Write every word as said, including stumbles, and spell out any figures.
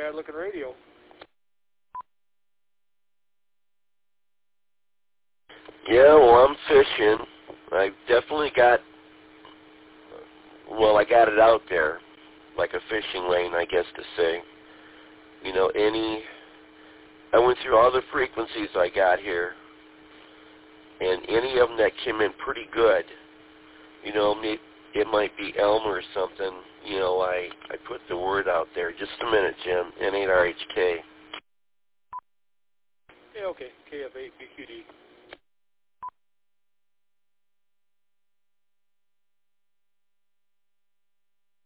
Bad Looking Radio. Yeah, well, I'm fishing. I definitely got, well, I got it out there, like a fishing lane, I guess to say. You know, any, I went through all the frequencies I got here, and any of them that came in pretty good, you know, it, it might be Elm or something, you know, I, I put the word out there. Just a minute, Jim, N eight R H K. Yeah, okay, K F eight B Q D.